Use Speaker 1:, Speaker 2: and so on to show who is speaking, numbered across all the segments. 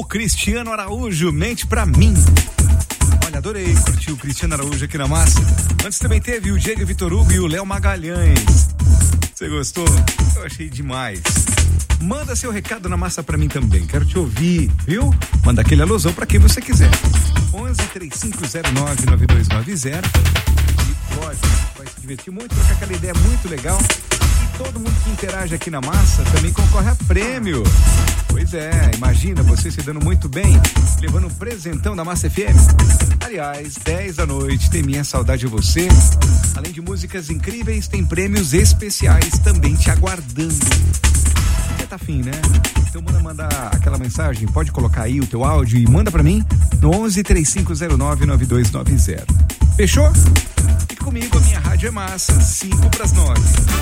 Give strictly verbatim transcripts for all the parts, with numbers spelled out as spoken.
Speaker 1: o Cristiano Araújo, Mente Pra Mim. Olha, adorei curtir o Cristiano Araújo aqui na Massa. Antes também teve o Diego Vitor Hugo e o Léo Magalhães. Você gostou? Eu achei demais. Manda seu recado na Massa pra mim também, quero te ouvir, viu? Manda aquele alusão pra quem você quiser. onze, três cinco zero nove, nove dois nove zero. E lógico, vai se divertir muito, trocar aquela ideia muito legal. E todo mundo que interage aqui na Massa também concorre a prêmio. Pois é, imagina você se dando muito bem, levando um presentão da Massa F M. Aliás, dez da noite tem Minha Saudade de Você. Além de músicas incríveis, tem prêmios especiais também te aguardando. Você tá afim, né? Então manda mandar aquela mensagem, pode colocar aí o teu áudio e manda pra mim no onze, três cinco zero nove, nove dois nove zero. Fechou? Fique comigo, a minha rádio é Massa, cinco pras nove.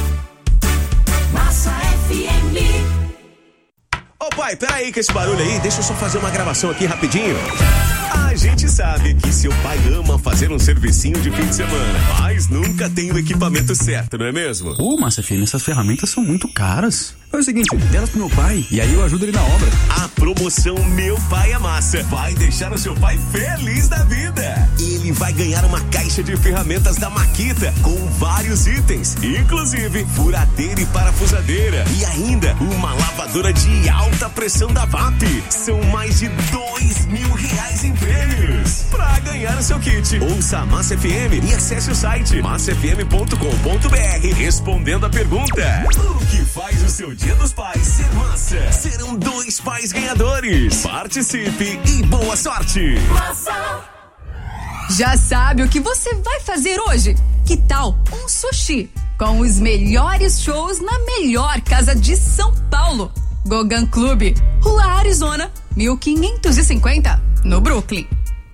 Speaker 2: Massa F M.
Speaker 3: Ô pai, peraí com esse barulho aí, deixa eu só fazer uma gravação aqui rapidinho. A gente sabe que seu pai ama fazer um servicinho de fim de semana, mas nunca tem o equipamento certo, não é mesmo?
Speaker 4: Ô, Massa F M, essas ferramentas são muito caras. É o seguinte, delas pro meu pai e aí eu ajudo ele na obra.
Speaker 3: A promoção Meu Pai é Massa vai deixar o seu pai feliz da vida. Ele vai ganhar uma caixa de ferramentas da Makita com vários itens, inclusive furadeira e parafusadeira e ainda uma lavadora de alta pressão da V A P. São mais de dois mil reais em prêmios. Pra ganhar o seu kit, ouça a Massa F M e acesse o site massa f m ponto com ponto b r respondendo a pergunta: o que faz o seu Dia dos Pais ser massa? Serão dois pais ganhadores. Participe e boa sorte.
Speaker 2: Massa.
Speaker 5: Já sabe o que você vai fazer hoje? Que tal um sushi com os melhores shows na melhor casa de São Paulo? Gogan Club, Rua Arizona, mil quinhentos e cinquenta, no Brooklyn.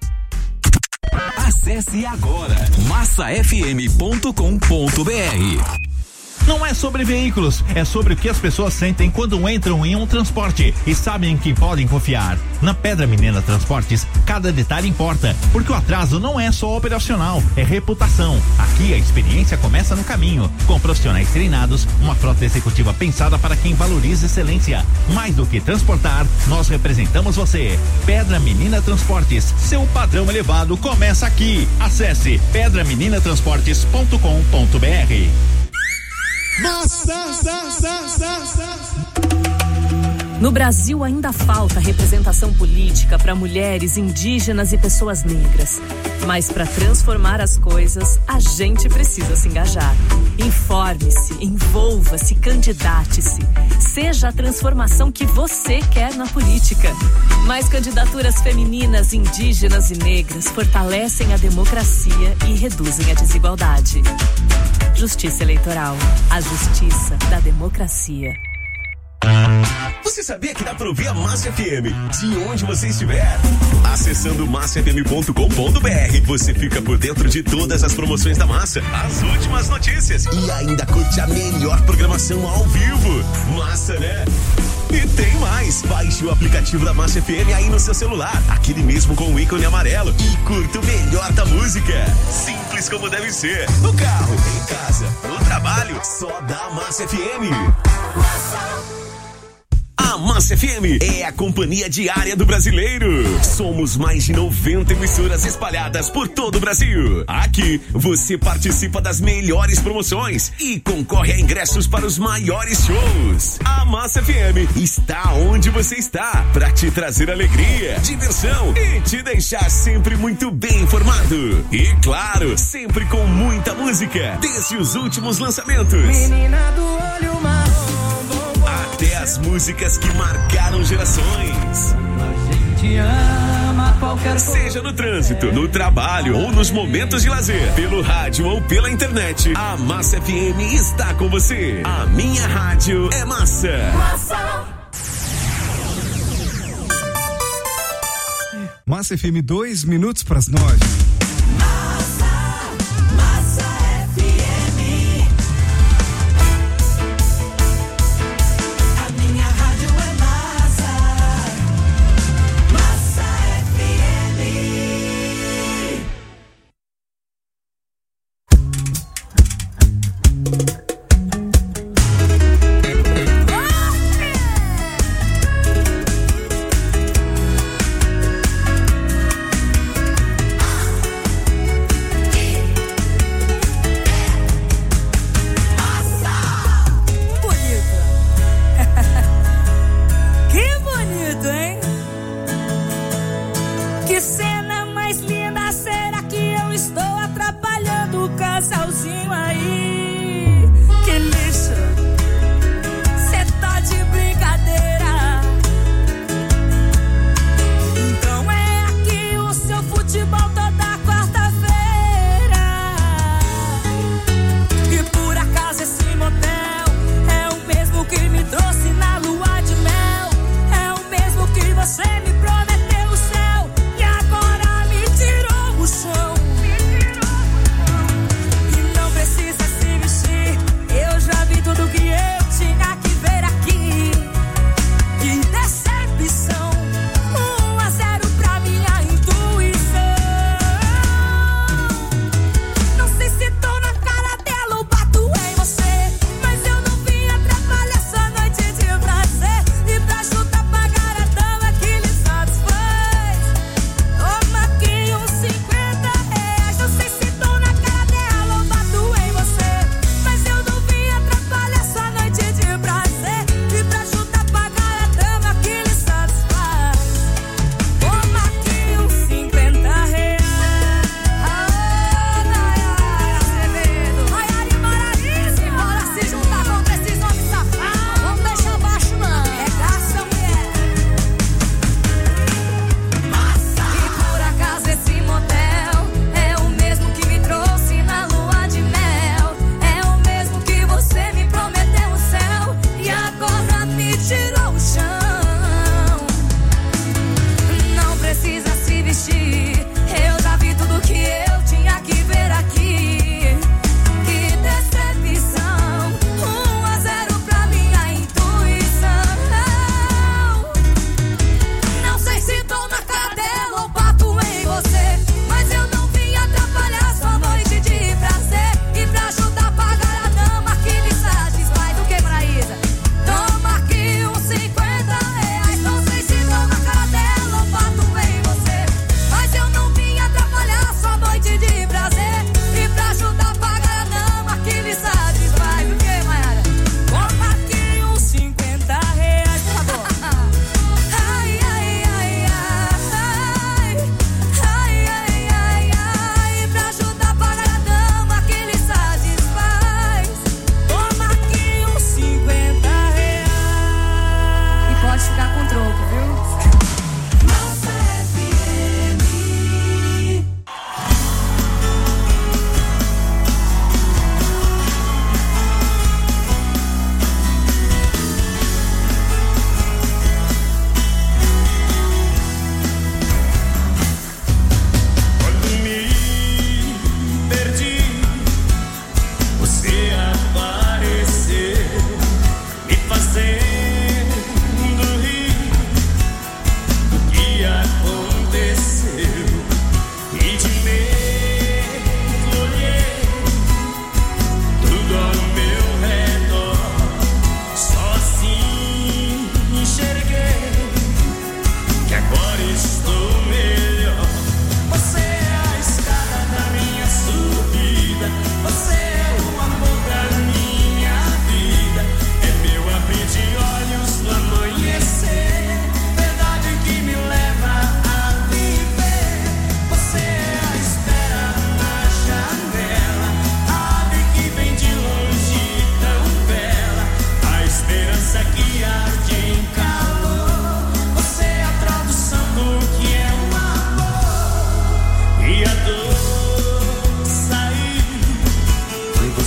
Speaker 6: Acesse agora massa f m ponto com ponto b r.
Speaker 7: Não é sobre veículos, é sobre o que as pessoas sentem quando entram em um transporte e sabem que podem confiar. Na Pedra Menina Transportes, cada detalhe importa, porque o atraso não é só operacional, é reputação. Aqui a experiência começa no caminho, com profissionais treinados, uma frota executiva pensada para quem valoriza excelência. Mais do que transportar, nós representamos você. Pedra Menina Transportes, seu padrão elevado começa aqui. Acesse pedra menina transportes ponto com ponto b r.
Speaker 8: No Brasil ainda falta representação política para mulheres, indígenas e pessoas negras. Mas para transformar as coisas, a gente precisa se engajar. Informe-se, envolva-se, candidate-se. Seja a transformação que você quer na política. Mais candidaturas femininas, indígenas e negras fortalecem a democracia e reduzem a desigualdade. Justiça Eleitoral, a justiça da democracia.
Speaker 3: Você sabia que dá pra ouvir a Massa F M de onde você estiver? Acessando massa f m ponto com ponto b r, você fica por dentro de todas as promoções da Massa, as últimas notícias e ainda curte a melhor programação ao vivo. Massa, né? E tem mais! Baixe o aplicativo da Massa F M aí no seu celular, aquele mesmo com o ícone amarelo, e curta o melhor da música. Simples como deve ser. No carro, em casa, no trabalho, só dá Massa F M. A Massa F M é a companhia diária do brasileiro. Somos mais de noventa emissoras espalhadas por todo o Brasil. Aqui você participa das melhores promoções e concorre a ingressos para os maiores shows. A Massa F M está onde você está para te trazer alegria, diversão e te deixar sempre muito bem informado. E claro, sempre com muita música, desde os últimos lançamentos.
Speaker 2: Menina do olho marrom,
Speaker 3: até as músicas que marcaram gerações.
Speaker 2: a gente ama qualquer coisa.
Speaker 3: Seja no trânsito, no trabalho ou nos momentos de lazer, pelo rádio ou pela internet, a Massa F M está com você. A minha rádio é Massa.
Speaker 2: Massa.
Speaker 1: Massa F M, dois minutos para as nove.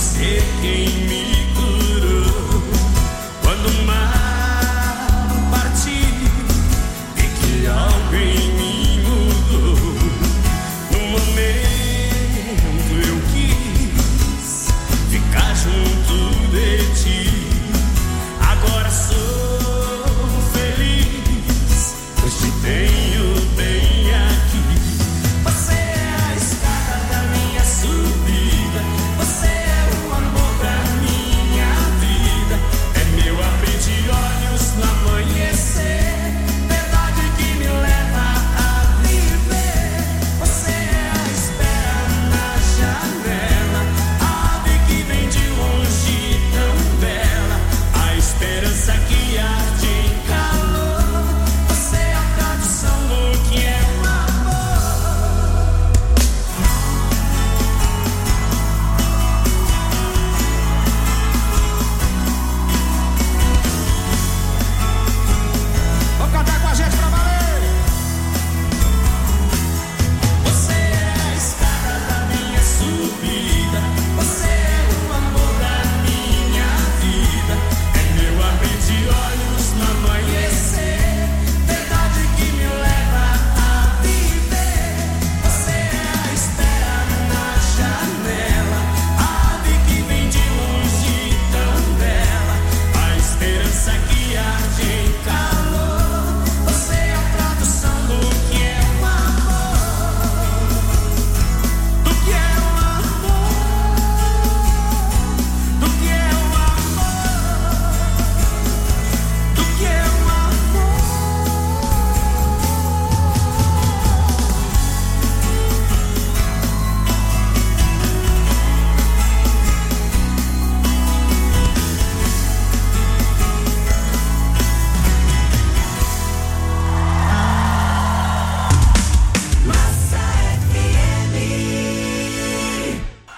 Speaker 9: você quem me curou. Quando o mar partiu, vi que algo em mim mudou. No momento eu quis ficar junto de ti. Agora sou feliz, pois te tenho bem aqui. Você é a escada da minha subida, você é o amor da minha vida. É meu abrir de olhos no amanhecer, verdade que me leva a viver. Você é a espera na janela, a ave que vem de longe tão bela, a esperança que arde em calor. Você é a tradução do que é o amor. Vamos cantar com a gente pra valer. Você é a escada da minha subida, você é o amor da minha vida. É meu abrir de olhos no amanhecer, verdade que me leva a viver. Você é a espera na janela, a ave que vem de longe tão bela, a esperança que arde em calor. Você é a tradução do que é o amor, do que é o amor, do que é o amor, do que é o amor. Massa F M.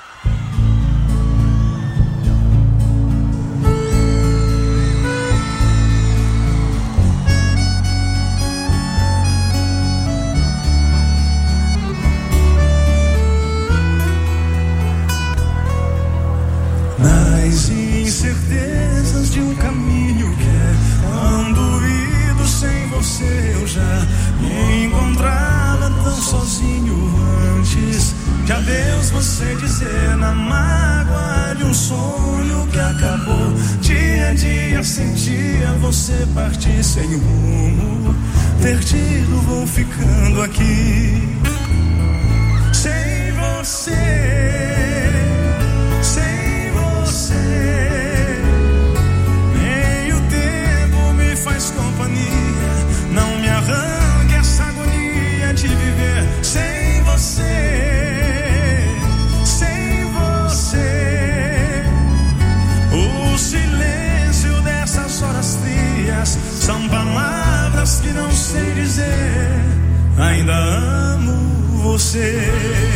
Speaker 1: Nas incertezas de um caminho que é tão doído, sem você eu já me encontrava tão sozinho antes de adeus você dizer, na mágoa de um sonho que acabou. Dia a dia sentia você partir sem rumo, perdido vou ficando aqui sem você. Sem você, nem o tempo me faz companhia. Não me arranque essa agonia de viver sem você, sem você. O silêncio dessas horas frias são palavras que não sei dizer. Ainda amo você.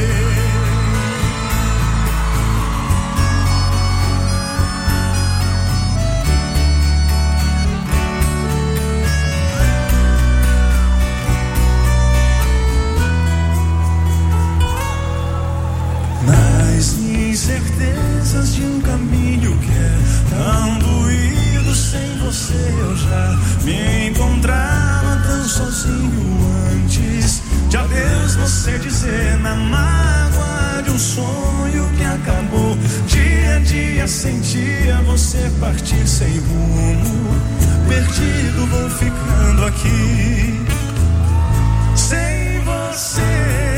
Speaker 1: Nas incertezas de um caminho que é tão doído, sem você eu já me encontrava tão sozinho antes de adeus você dizer, na mágoa de um sonho que acabou. Dia a dia sentia você partir sem rumo, perdido vou ficando aqui sem você.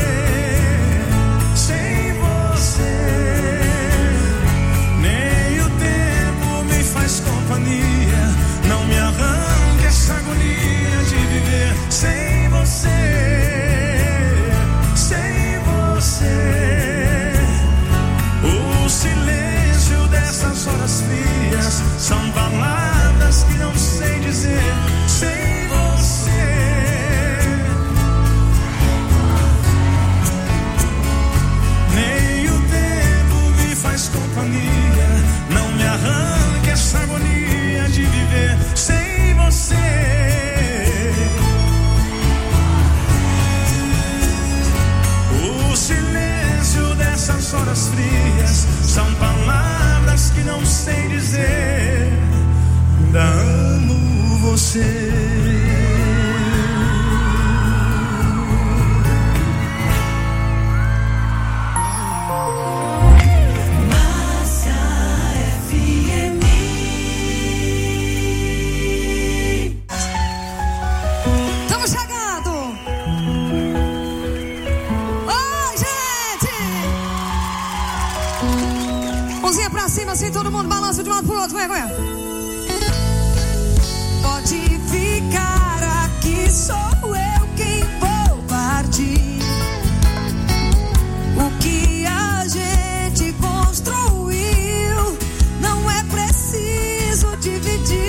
Speaker 1: Sem você, nem o tempo me faz companhia. Não me arranque essa agonia de viver sem você, sem você. O silêncio dessas horas frias são palavras que não sei dizer. Sem você.
Speaker 9: você.
Speaker 10: Assim todo mundo balança de um lado pro outro, vai, vai. Pode ficar aqui, sou eu quem vou partir. O que a gente construiu não é preciso dividir.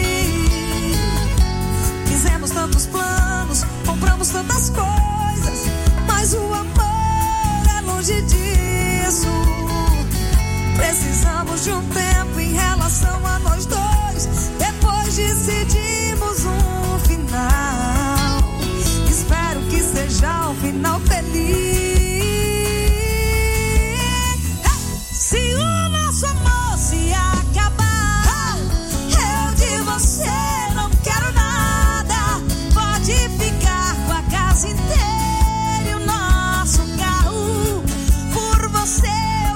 Speaker 10: Fizemos tantos planos, compramos tantas coisas, mas o amor é longe disso. Precisamos de um tempo em relação a nós dois. Depois decidimos um final. Espero que seja um final feliz. Se o nosso amor se acabar, eu de você não quero nada. Pode ficar com a casa inteira e o nosso carro. Por você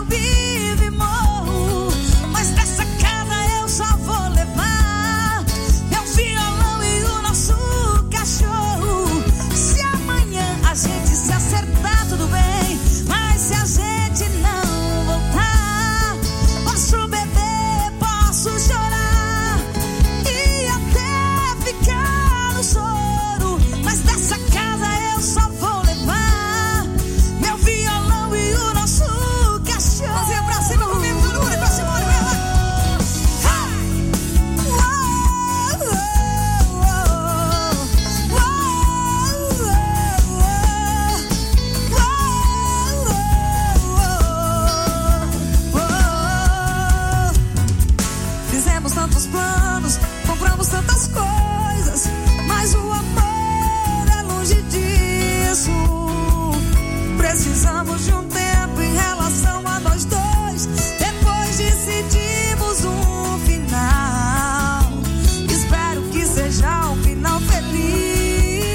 Speaker 10: precisamos de um tempo em relação a nós dois. Depois decidimos um final. Espero que seja um final feliz.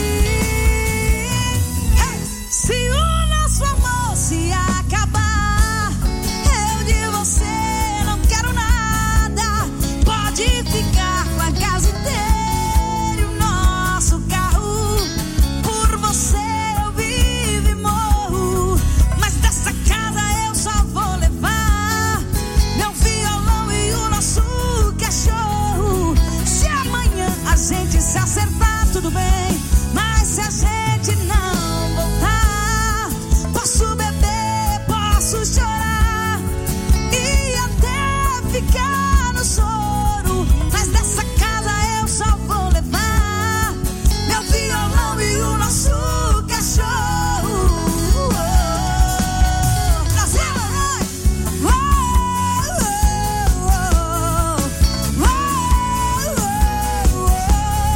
Speaker 10: Se o nosso amor se acabar, eu de você não quero nada. Pode ficar com a casa inteira e o nosso carro. Por você se acertar, tudo bem, mas se a gente não voltar, posso beber, posso chorar e até ficar no soro, mas dessa casa eu só vou levar meu violão e o nosso cachorro. Brasil, oh, oh, oh, oh, oh.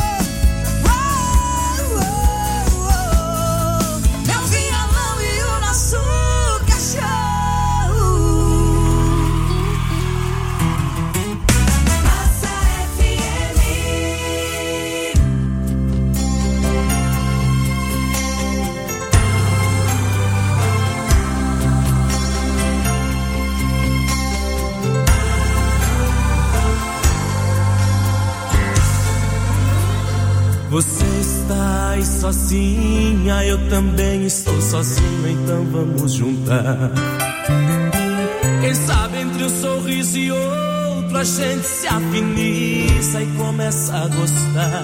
Speaker 9: Você está aí sozinha, eu também estou sozinho, então vamos juntar. Quem sabe entre um sorriso e outro a gente se afiniça e começa a gostar.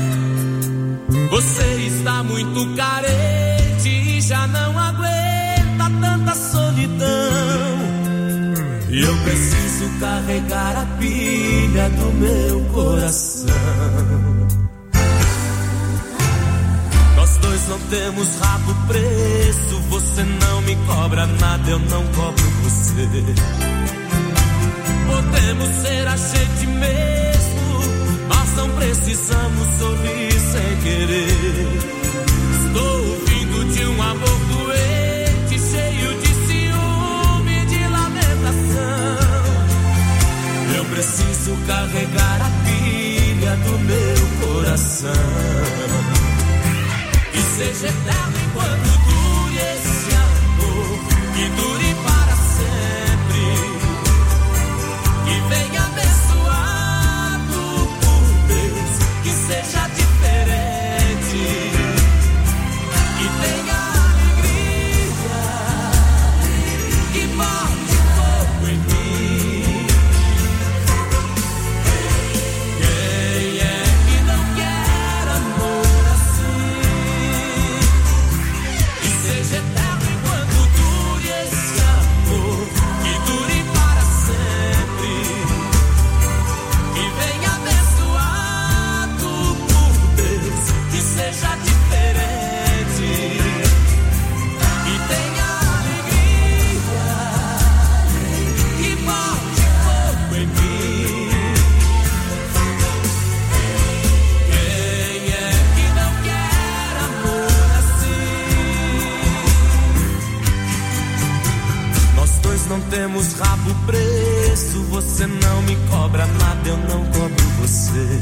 Speaker 9: Você está muito carente e já não aguenta tanta solidão. E eu preciso carregar a pilha do meu coração. Nós dois não temos rabo preso, você não me cobra nada, eu não cobro você. Podemos ser a gente mesmo, nós não precisamos sorrir sem querer. Estou ouvindo de um amor doente, cheio de ciúme e de lamentação. Eu preciso carregar a pilha do meu coração. E seja eterno enquanto dure esse amor, que dure para sempre. Que venha abençoado por Deus, que seja diferente, que tenha alegria, que morte fogo em mim. Quem é que não quer amor assim? Que seja eterno enquanto dure esse amor, que dure para sempre. Que venha abençoado por Deus, que seja diferente, que tenha alegria, que bote fogo em mim. Quem é que não quer amor assim? Nós dois não temos rabo preso, você não me cobra nada, eu não cobro você.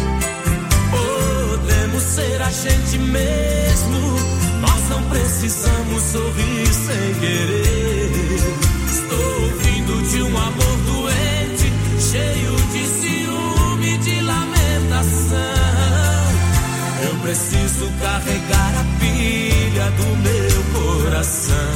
Speaker 9: Podemos ser a gente mesmo, nós não precisamos sorrir sem querer. Estou vindo de um amor doente, cheio de ciúme, de lamentação. Eu preciso carregar a pilha do meu coração.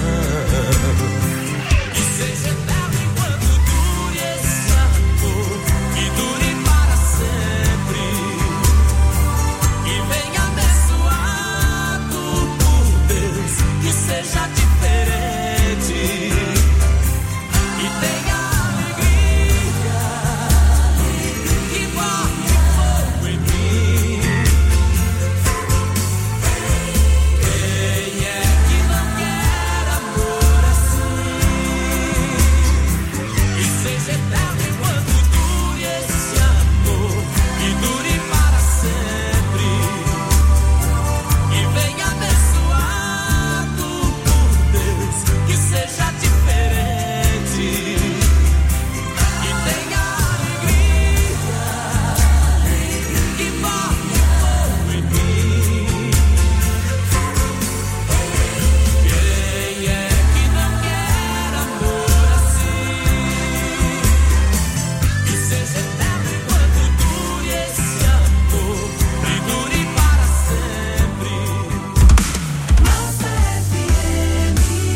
Speaker 9: Que seja eterno enquanto dure esse amor, que dure para sempre. Que venha abençoado por Deus, que seja diferente, que tenha alegria, que bote fogo em mim. Quem é que não quer amor assim? Que seja eterno enquanto dure esse amor, que dure para sempre. Que venha abençoado por Deus, que seja diferente, que tenha alegria, que bote fogo em mim. Quem é que não quer amor assim? Que seja eterno enquanto dure esse amor, que dure para sempre. Massa F M.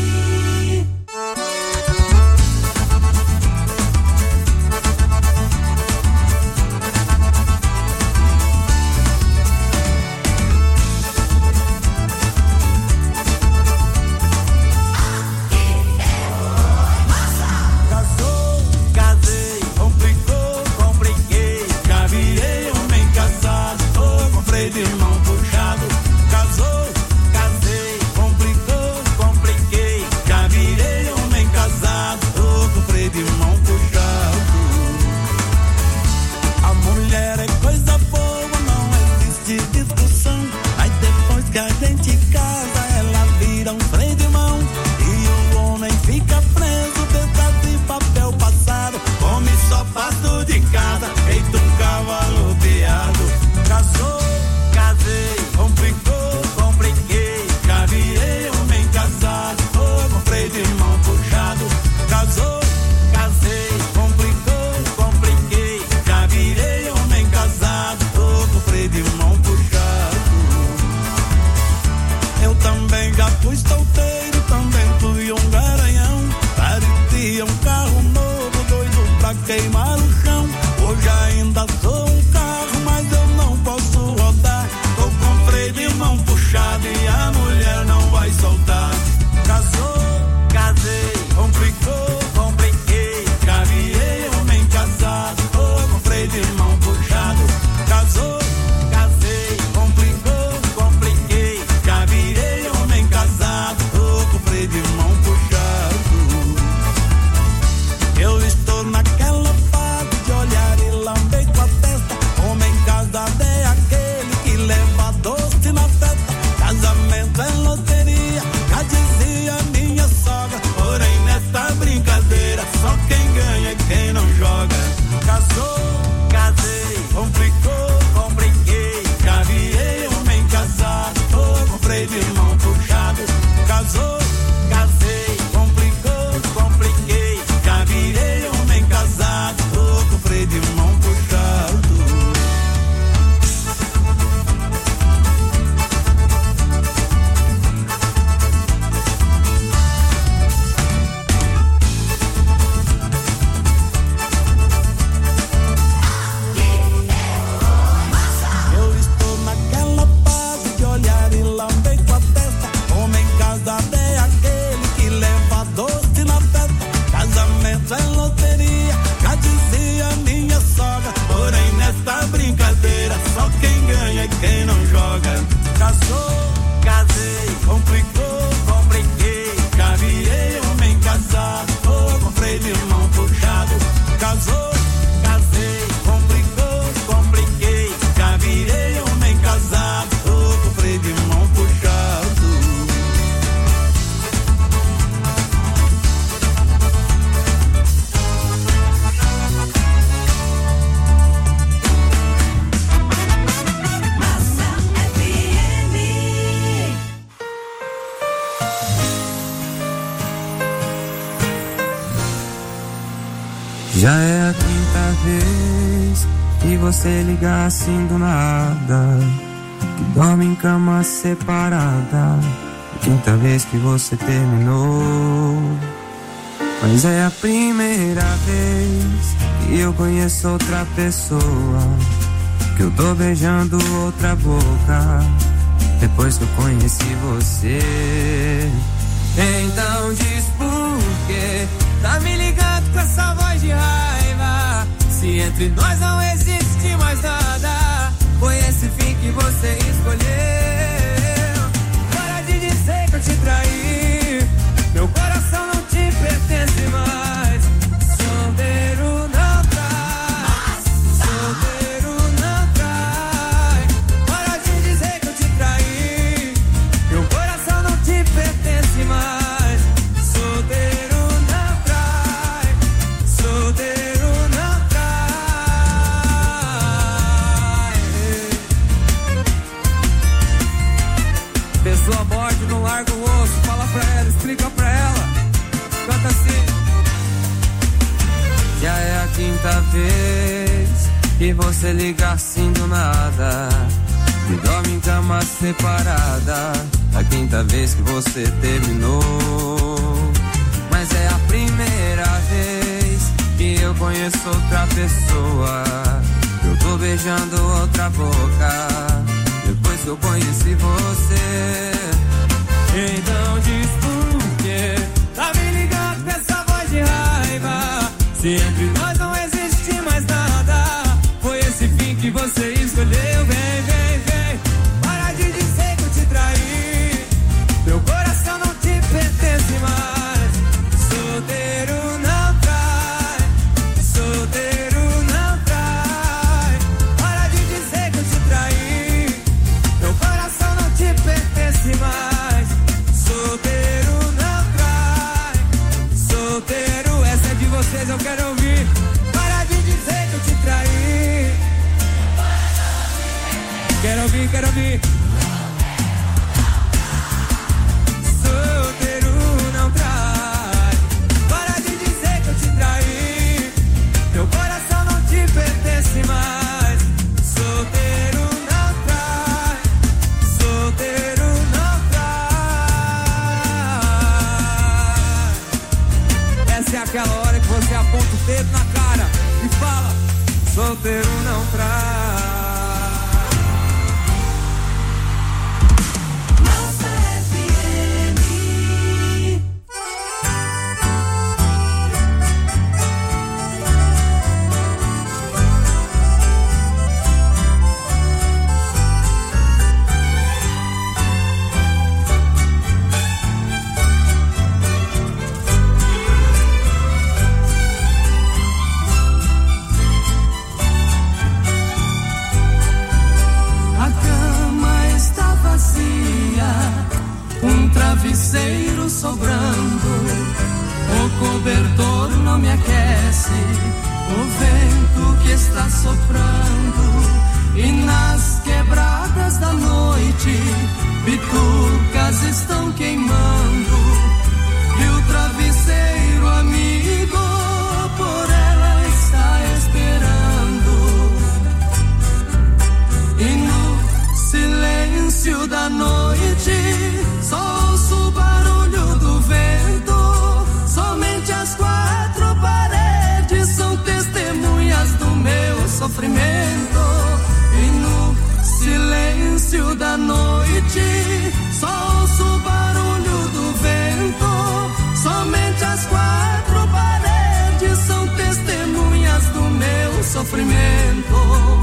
Speaker 11: Casou, casei, complicou, compliquei. Já virei homem casado, tô com freio de mão puxado. Casou, casei, complicou, compliquei. Já virei homem casado, tô com freio de mão puxado. A mulher é coisa boa, não existe discussão. Mas depois que a gente casa, ela vira um freio de mão. E o homem fica preso dentro de papel passado. Come só pasto de casa, feito um cavalo piado. Casou, casei, complicou, compliquei. Já virei homem casado, tô com freio de mão puxado. Casou, casei, complicou, compliquei. Já virei homem casado, tô com freio de mão puxado. Eu também já fui solteiro, também fui um garanhão. Parecia um carro novo, doido pra queimar o chão. Hoje ainda sou um carro, mas eu não posso rodar. Tô com freio de mão puxado e a mulher não vai soltar. Casou, casei, complicou, compliquei. Já virei homem casado, tô com freio de mão puxado. Casou, casei, complicou, compliquei. Já virei homem casado, tô com freio de mão puxado. Eu estou naquela fase
Speaker 12: é a quinta vez que você liga assim do nada, que dorme em cama separada. A quinta vez que você terminou. Mas é a primeira vez que eu conheço outra pessoa, que eu tô beijando outra boca depois que eu conheci você. Então diz por quê tá me ligando com essa voz de raiva, se entre nós não existe mais nada. Foi esse fim que você escolheu. Para de dizer que eu te traí, meu coração não te pertence mais. Solteiro não trai, solteiro não trai. Para de dizer que eu te traí, meu coração não te pertence mais. Solteiro não trai, solteiro não trai. Pessoa morte, não larga o osso. Fala pra ela, explica pra ela. Canta assim. Já é a quinta vez que você liga assim do nada, e dorme em cama separada. A quinta vez que você terminou. Mas é a primeira vez que eu conheço outra pessoa, eu tô beijando outra boca depois que eu conheci você. Então diz por quê tá me ligando com essa voz de raiva, se entre nós não existe mais nada. Foi esse fim que você escolheu. Vem, vem, vem, para de dizer que eu te traí, meu coração não te pertence mais. Solteiro não trai, solteiro não trai. Para de dizer que eu te traí, meu coração não te pertence mais. Solteiro não trai, solteiro, essa é de vocês, eu quero ouvir. Para de dizer que eu te traí. Quero ouvir, quero ouvir. Solteiro não trai. Para de dizer que eu te traí, meu coração não te pertence mais. Solteiro não trai, solteiro não trai. Essa é aquela hora que você aponta o dedo na cara e fala: solteiro não trai. Um travesseiro sobrando, o cobertor não me aquece, o vento que está soprando, e nas quebradas da noite bitucas estão queimando, e o travesseiro amigo por ela está esperando, e no silêncio da noite só ouço o barulho do vento. Somente as quatro paredes são testemunhas do meu sofrimento. E no silêncio da noite só ouço o barulho do vento. Somente as quatro paredes são testemunhas do meu sofrimento.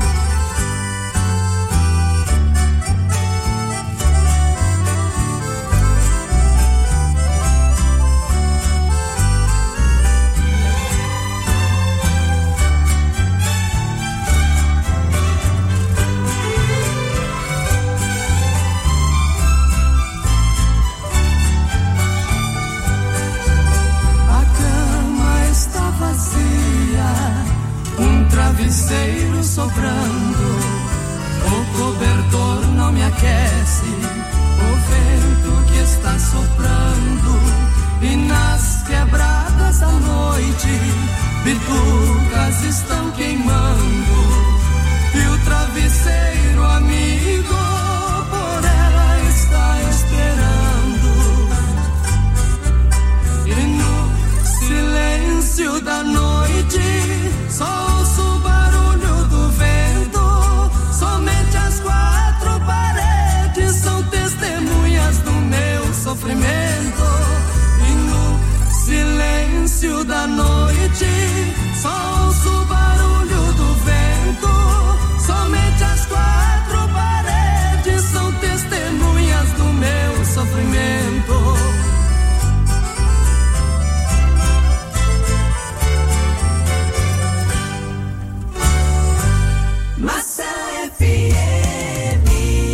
Speaker 12: Travesseiro sobrando, o cobertor não me aquece, o vento que está soprando, E nas quebradas da noite, bitucas estão queimando. E o travesseiro amigo por ela está esperando. E no silêncio da noite só ouço o barulho do vento. Somente as quatro paredes são testemunhas do meu sofrimento. E no silêncio da noite só ouço o barulho do vento. Somente as quatro paredes são testemunhas do meu sofrimento.
Speaker 2: Massa F M.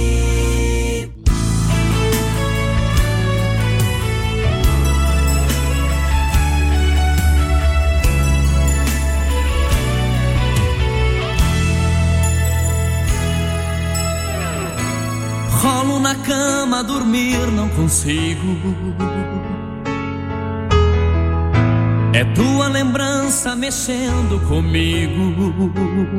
Speaker 12: Rolo na cama, dormir não consigo. É tua lembrança mexendo comigo.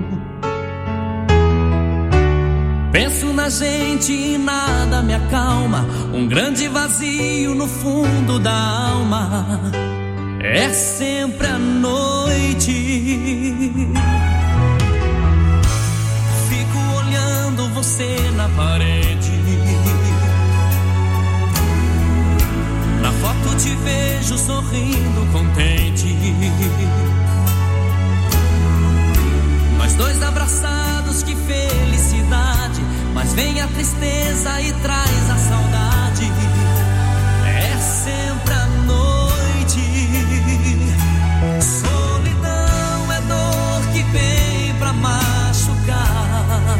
Speaker 12: Penso na gente e nada me acalma. Um grande vazio no fundo da alma. É sempre a noite. Fico olhando você na parede. Na foto te vejo sorrindo contente. Nós dois abraçados, que felicidade. Mas vem a tristeza e traz a saudade. É sempre a noite. Solidão é dor que vem pra machucar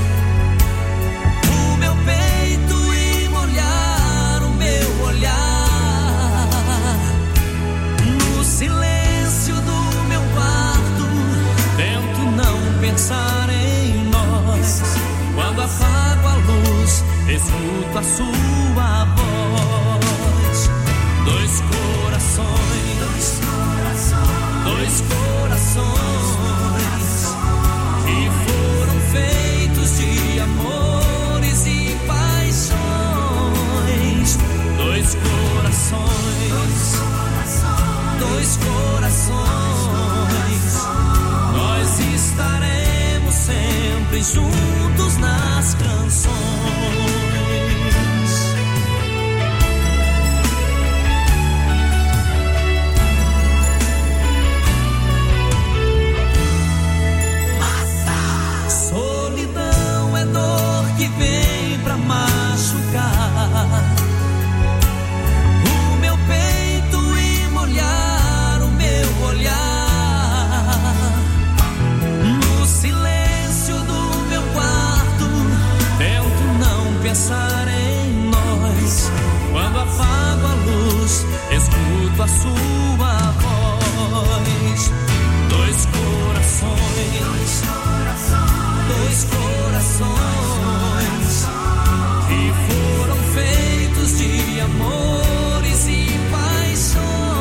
Speaker 12: o meu peito e molhar o meu olhar. No silêncio do meu quarto tento não pensar em nós. Quando apago a luz, escuto a sua voz. Dois corações, dois corações, dois corações que foram feitos de amores e paixões. Dois corações, dois corações, nós estaremos sempre juntos nas canções. Solidão é dor que vem pra machucar o meu peito e molhar o meu olhar. No silêncio do meu quarto tento não pensar em nós. Quando apago a luz, escuto a sua voz. Dois corações, dois corações que foram feitos de amores e paixões.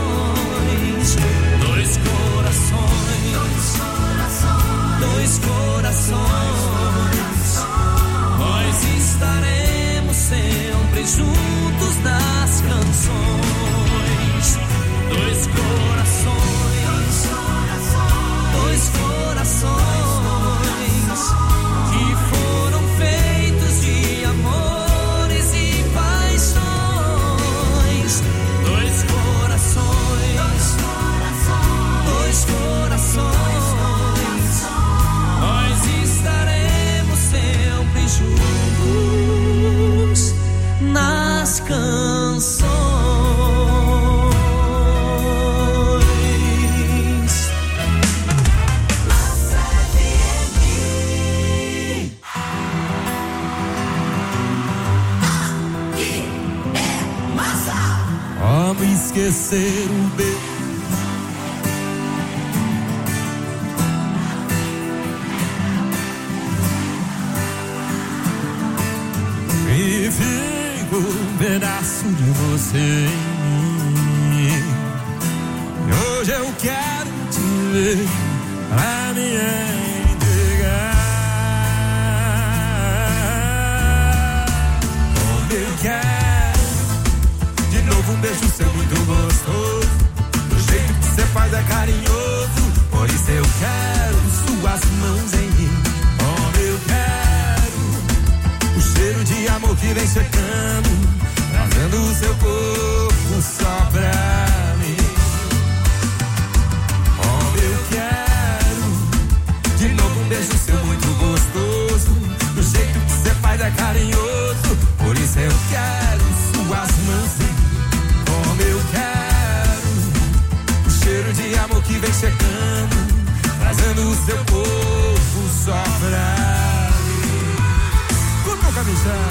Speaker 12: Dois corações, dois corações, nós estaremos sempre juntos nas canções. Dois corações, dois corações que foram feitos de amores e paixões. Dois corações, dois corações, nós estaremos sempre juntos nas canções.
Speaker 11: Como esquecer o beijo e fico um pedaço de você em mim. veio pra me entregar. Como eu quero de novo um beijo seu muito gostoso. Do jeito que você faz é carinhoso. Por isso eu quero suas mãos em mim. Como eu quero o cheiro de amor que vem chegando, trazendo o seu corpo só pra mim. Como eu quero de novo um beijo seu muito gostoso. Do jeito que você faz é carinhoso. Por isso eu quero suas mãos em mim. Como eu quero o cheiro de amor que vem chegando, trazendo o seu corpo só pra mim. Curta o camisão.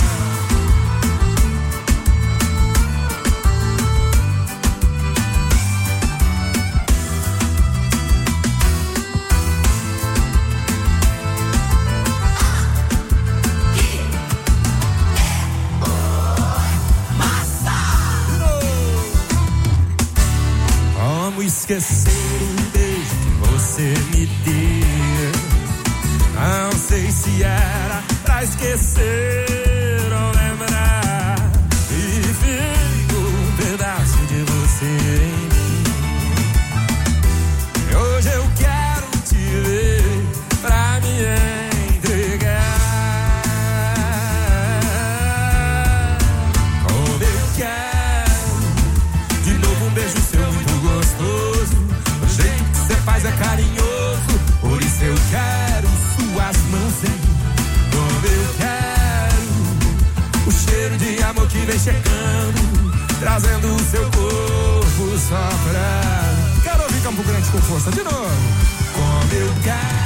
Speaker 11: Esquecer um beijo que você me deu. Não sei se era pra esquecer ou lembrar. E fico um pedaço de você em mim. E hoje eu quero te ver pra me entregar. Como eu quero de novo um beijo seu muito gostoso. O jeito que você faz é carinhoso. Por isso eu quero suas mãos em mim. Como eu quero o cheiro de amor que vem chegando, trazendo o seu corpo só pra... Quero ouvir Campo Grande com força de novo. Como eu quero.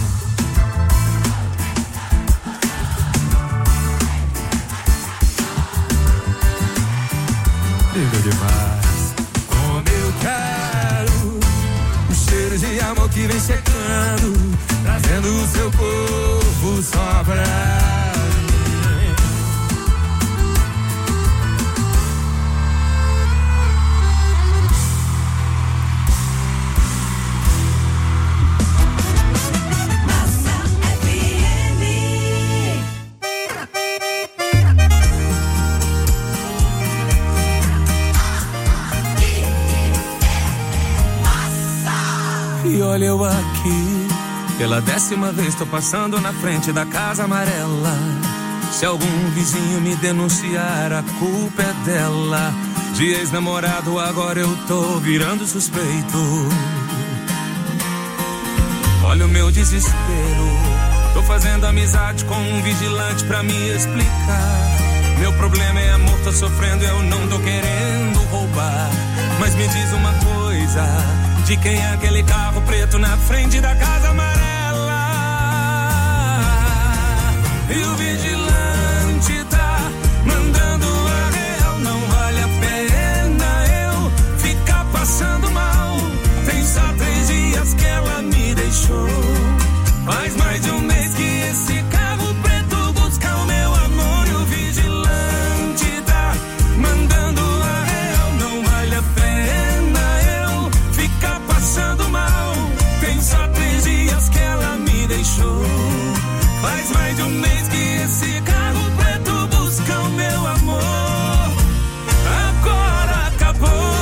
Speaker 11: Lindo demais. Como eu quero o cheiro de amor que vem chegando, trazendo o seu corpo só pra mim. E olha eu aqui, pela décima vez tô passando na frente da casa amarela. Se algum vizinho me denunciar, a culpa é dela. De ex-namorado agora eu tô virando suspeito. Olha o meu desespero, tô fazendo amizade com um vigilante pra me explicar. Meu problema é amor, tô sofrendo, eu não tô querendo roubar. Mas me diz uma coisa, de quem é aquele carro preto na frente da casa amarela? E o vigilante tá mandando a real. Não vale a pena eu ficar passando mal. Tem só três dias que ela me deixou. Faz mais de um mês que esse carro preto busca o meu amor. E o vigilante tá mandando a real. Não vale a pena eu ficar passando mal. Tem só três dias que ela me deixou. Faz mais de um mês que esse carro preto busca o meu amor. Agora acabou.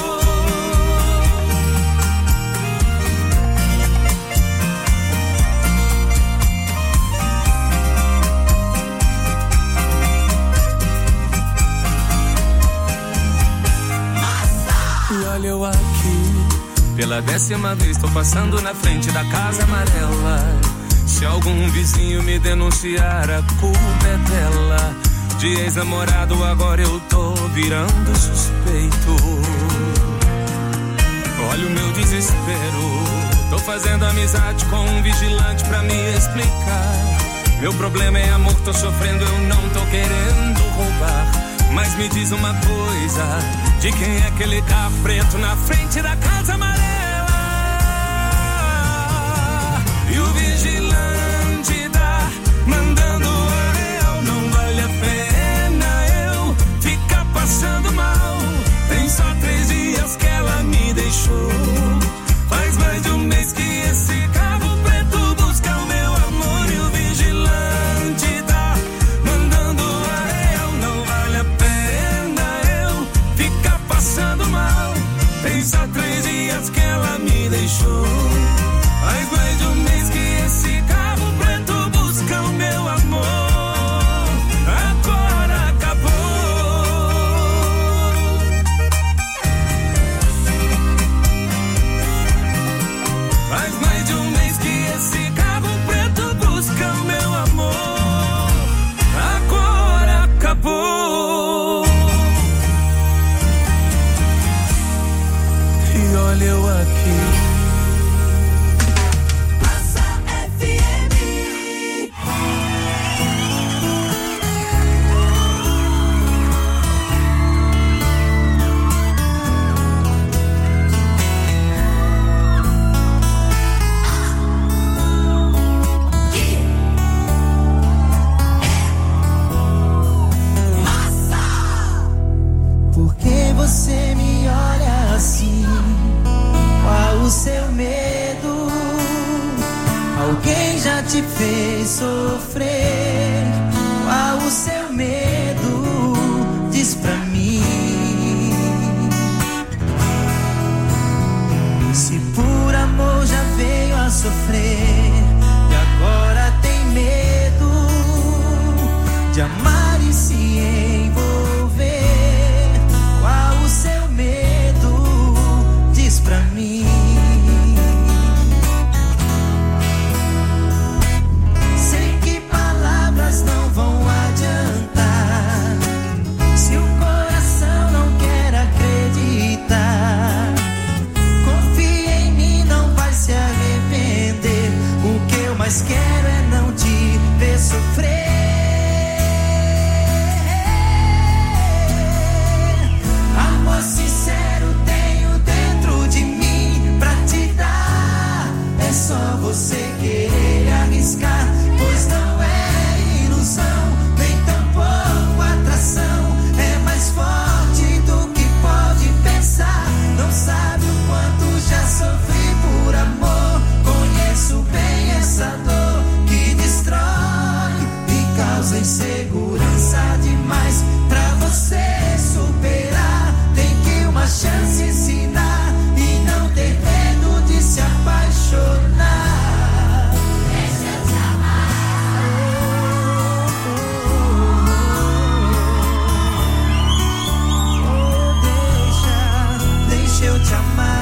Speaker 11: E olha eu aqui, pela décima vez tô passando na frente da casa amarela. Se algum vizinho me denunciar, a culpa é dela. De ex-namorado agora eu tô virando suspeito. Olha o meu desespero, tô fazendo amizade com um vigilante pra me explicar. Meu problema é amor, tô sofrendo, eu não tô querendo roubar. Mas me diz uma coisa, de quem é aquele carro preto na frente da casa amarela? E o vigilante tá mandando a real. Não vale a pena eu ficar passando mal. Tem só três dias que ela me deixou. Faz mais de um mês que Alguém já te fez sofrer? Qual o seu medo? Diz pra mim. Se por amor já veio a sofrer e agora tem medo de amar e se envolver, qual o seu medo? Diz pra mim. Sei que palavras não vão adiantar se o coração não quer acreditar. Confia em mim, não vai se arrepender. O que eu mais quero é não te ver sofrer. Amor sincero tenho dentro de mim pra te dar. É só você querer arriscar, pois não é ilusão, nem tampouco atração. É mais forte do que pode pensar. Não sabe o quanto já sofri por amor. Conheço bem essa dor que destrói e causa insegurança demais. Pra você superar, tem que uma chance se dar e não ter medo de se apaixonar. Deixa eu te amar. Deixa, deixa eu te amar.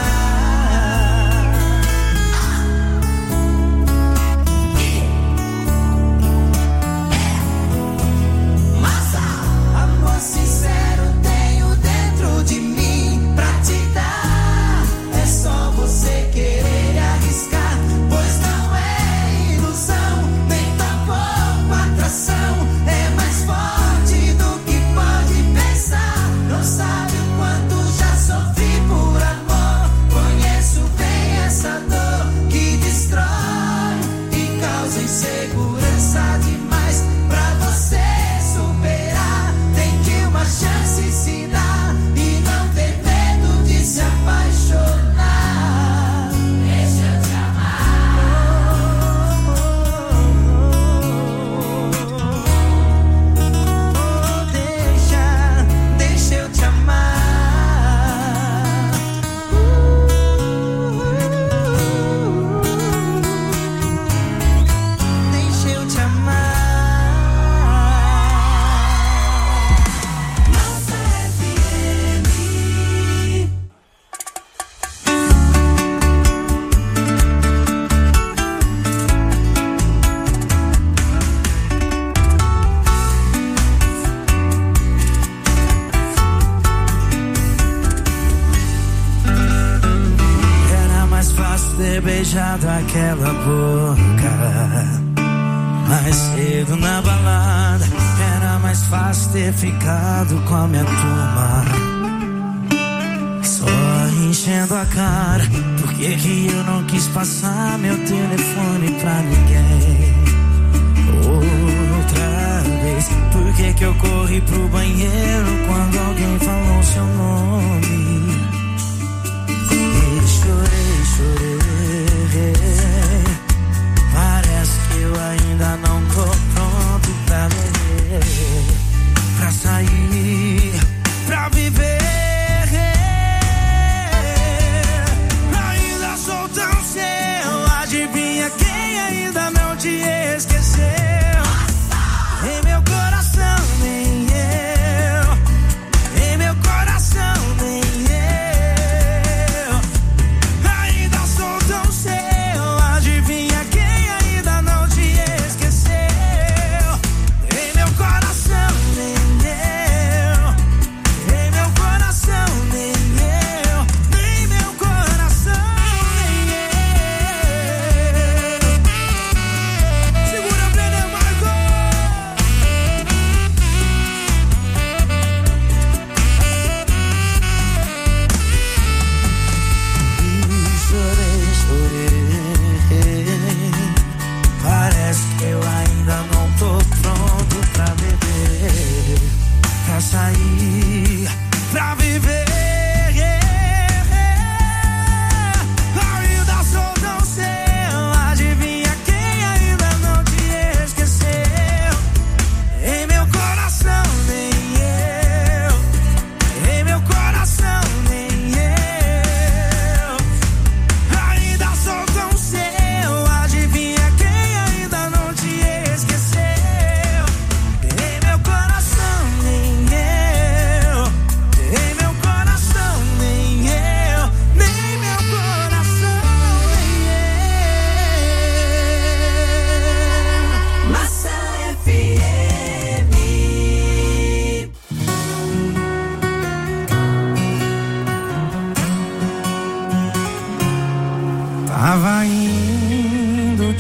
Speaker 11: Amor sincero tenho dentro de mim pra te dar. É só você querer arriscar, pois não é ilusão, nem tampouco atração. É mais forte do que pode pensar. Não sabe o quanto já sofri por amor. Conheço bem essa dor que destrói e causa insegurança demais. Pra você superar, tem que uma chance se dar e não ter medo de se apaixonar. Deixa eu te amar. Deixa, deixa eu te amar. Deixa eu te amar. Massa F M. Era mais fácil ter beijado aquela boca mais cedo na balada. Era mais fácil ter ficado com a minha turma só enchendo a cara. Por que que eu não quis passar meu telefone pra ninguém outra vez? Por que que eu corri pro banheiro quando alguém falou seu nome? E chorei, chorei. Parece que eu ainda não tô pronto pra beber, pra sair, pra viver. Ainda sou tão seu, adivinha que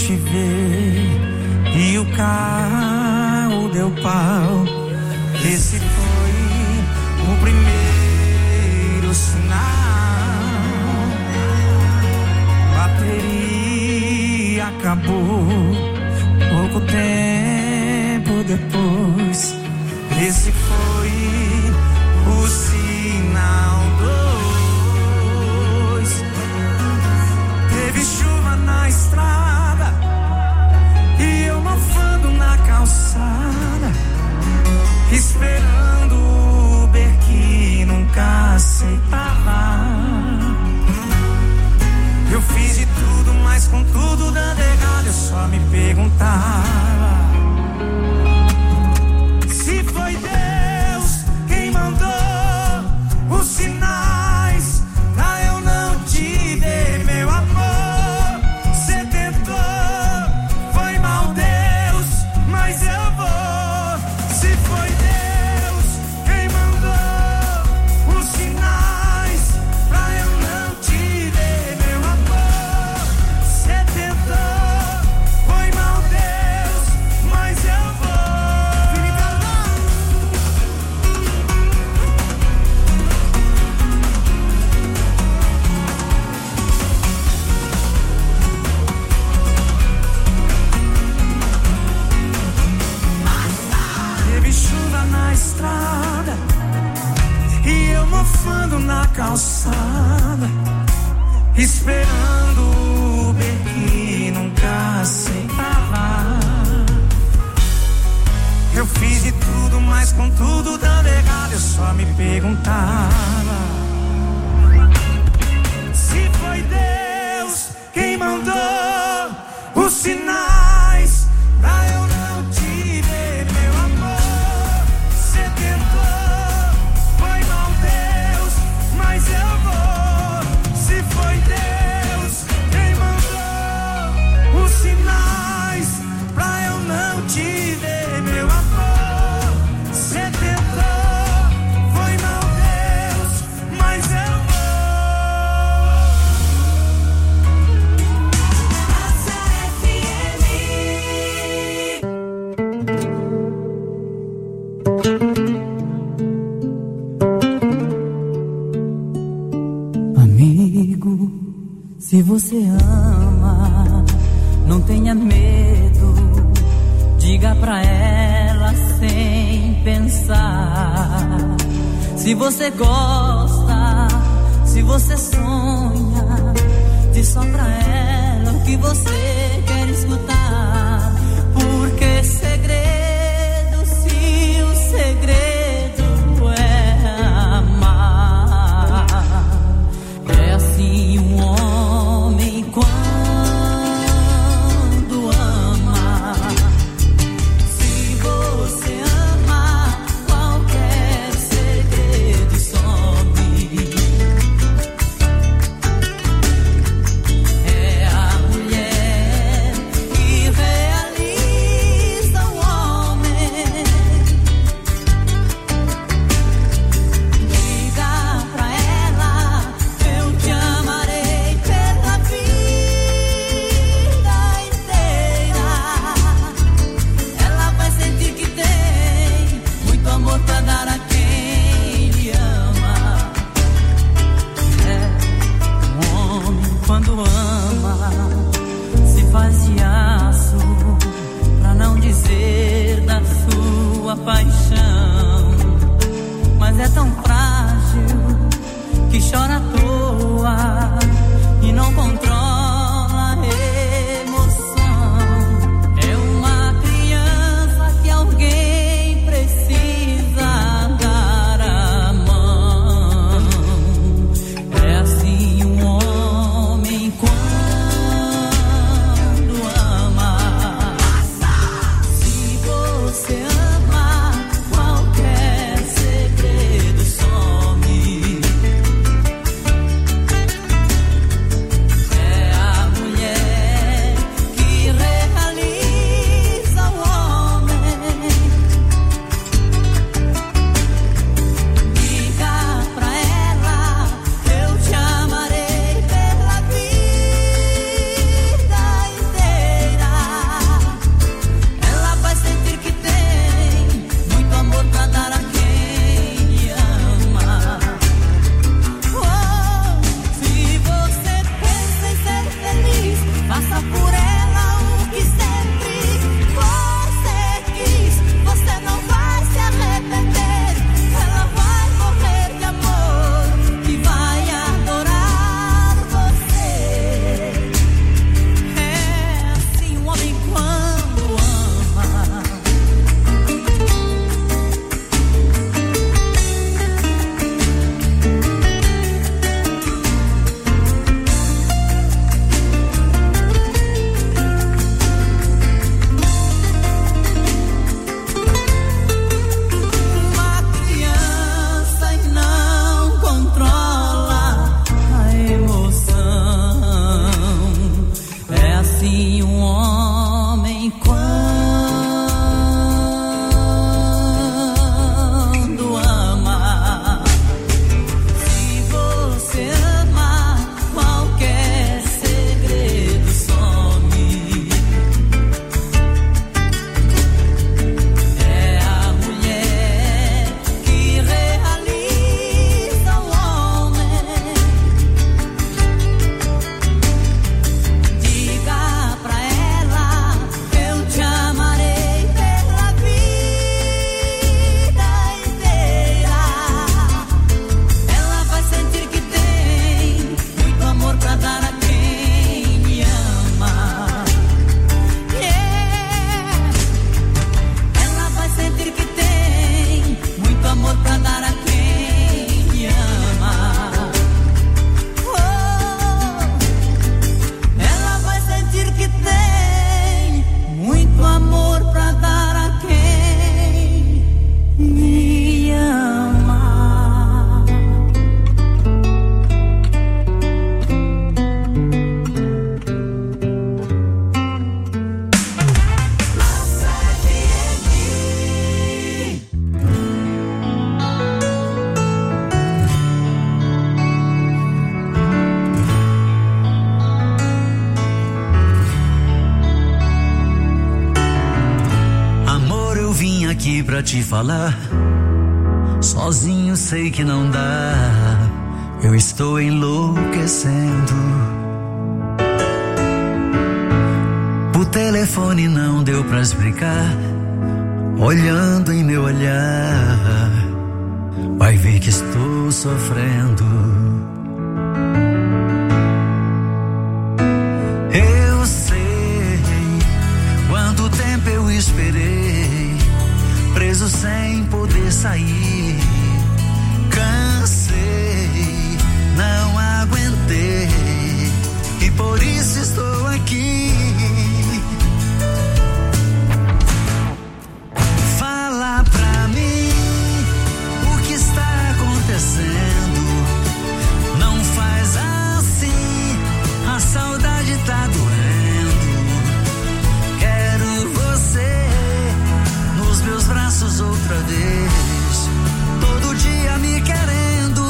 Speaker 11: te ver e o carro deu pau. Esse foi o primeiro sinal. Bateria acabou pouco tempo depois. Esse foi o sinal dois. Teve chuva na estrada e eu mofando na calçada, esperando o Uber que nunca aceitava. Eu fiz de tudo, mas com tudo dando errado, eu só me perguntava se foi Deus quem mandou os sinais pra eu não te ver, meu amor. Cê tentou, foi mal Deus, mas eu vou. Se foi Deus quem mandou os sinais pra eu não te ver, meu amor. Cê tentou, foi mal Deus, mas eu vou. Teve chuva na estrada e eu mofando na calçada, esperando o Uber que nunca aceitava. Eu fiz de tudo, mas com tudo dando errado, eu só me perguntava se foi Deus quem mandou os sinais pra eu não te ver, meu amor. Cê tentou, foi mal Deus, mas eu vou. Se foi Deus quem mandou os sinais pra eu não te ver, meu amor. Cê tentou, foi mal Deus, mas eu vou.
Speaker 13: Amigo, se você ama, não tenha medo, diga pra ela sem pensar. Se você gosta, se você sonha, diz só pra ela o que você quer escutar. Porque segredo, se o segredo é amar, é assim um homem quando ama. Se você ama, qualquer segredo some. É a mulher
Speaker 14: aqui pra te falar. Sozinho sei que não dá. Eu estou enlouquecendo. O telefone não deu pra explicar. Olhando em meu olhar, vai ver que estou sofrendo. Eu sei quanto tempo eu esperei, preso sem poder sair. Cansei, não aguentei, e por isso estou aqui. Fala pra mim o que está acontecendo. Não faz assim, a saudade tá doendo. Quero você nos meus braços outra vez, todo dia me querendo.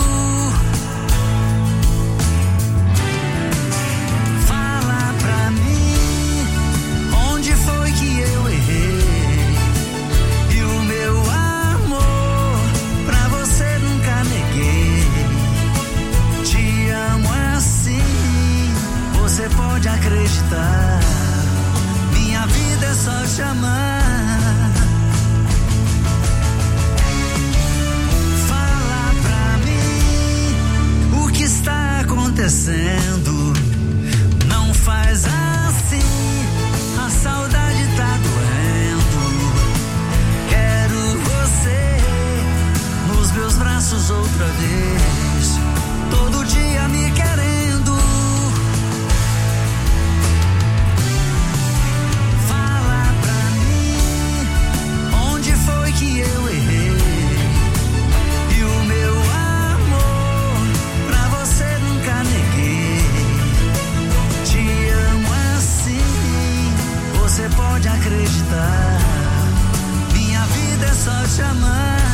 Speaker 14: Fala pra mim onde foi que eu errei, e o meu amor pra você nunca neguei. Te amo assim, você pode acreditar. Minha vida é só te amar. Fala pra mim o que está acontecendo. Não faz assim, a saudade tá doendo. Quero você nos meus braços outra vez, todo dia me querendo. Fala pra mim onde foi que eu errei, e o meu amor pra você nunca neguei. Te amo assim, você pode acreditar. Minha vida é só te amar.